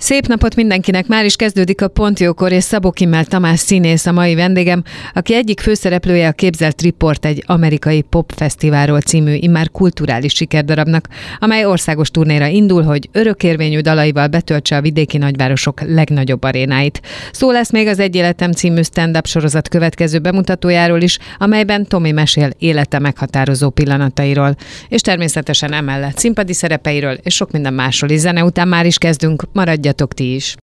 Szép napot mindenkinek! Már is kezdődik a Pont Jókor, és Szabó Kimmel Tamás színész a mai vendégem, aki egyik főszereplője a Képzelt Riport egy amerikai popfesztiválról című immár kulturális sikerdarabnak, amely országos turnéra indul, hogy örökérvényű dalaival betöltse a vidéki nagyvárosok legnagyobb arénáit. Szó lesz még az Egy életem című stand-up sorozat következő bemutatójáról is, amelyben Tomi mesél élete meghatározó pillanatairól. És természetesen emellett színpadi szerepeiről és sok minden másról is. Zene után már is kezdünk, maradjatok ti is!